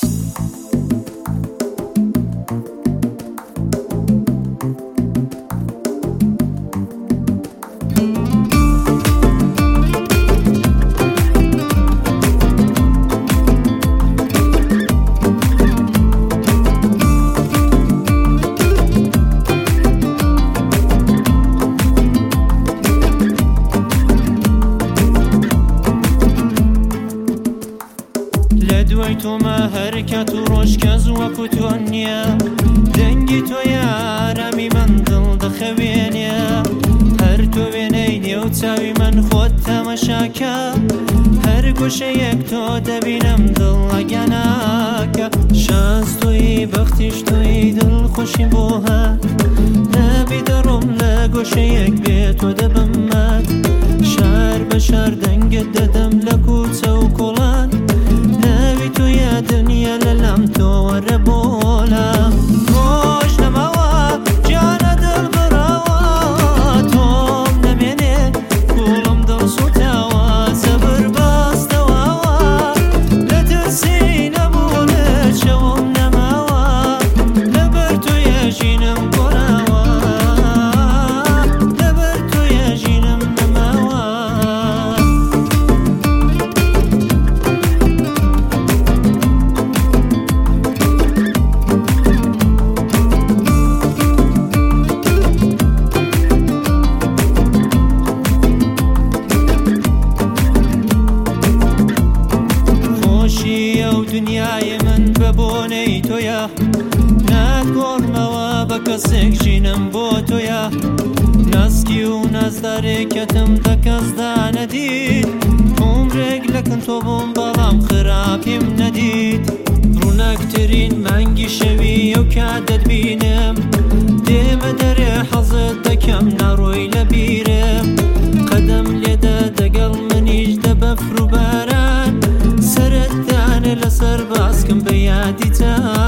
دوای تو ما حرکت و ڕۆژکەز وەکو تۆ نییە دەنگی تۆ یارەمی من دڵ دەخەوێنێ هەر تۆ وێنەی نێو چاوی من خۆت تەمەشاکە هەر گۆشەیەک تۆ دەبینم دڵ ئەگەناکە شانس تۆی بەختیش تۆی دڵخۆشیم بۆ هات نەبی دەڕۆم لە گۆشەیەک بێ تۆ دەبمات شار بە شار دەنگت دەدەم لە کوچە و کۆڵان ناوی تو یا دنیا لەلام تۆ وەرە بۆلام ڕۆژ نەماوە جانە دڵبڕاوە تۆم نەمێنێ کوڵم دڵ سوتاوە سەبر باستەواوە لە ترسی نەبوو لە شەوم نەماوە لەبەر تۆ یەژینم گۆراوە لەبەر تۆ یەژینم نەماوە دنیای من بە بۆنەی تۆیە ناتگۆڕمەوە بە کەسێک ژینم بۆ تۆیە ناسکی و نازدارێکەتم دە کەسدا نەدید عومرێک لەکن تۆ بووم بەڵام خراپیم نەدید ڕووناکترین مانگی شەوی ئەو کات دەتبینم دێمە دەرێ حەزت دەکەم ناڕۆی لە بیرم قەدەم لێدە دەگەڵ منیش دە بەفر و باران سەرت دانێ لەسەر باسکم بە یادی تا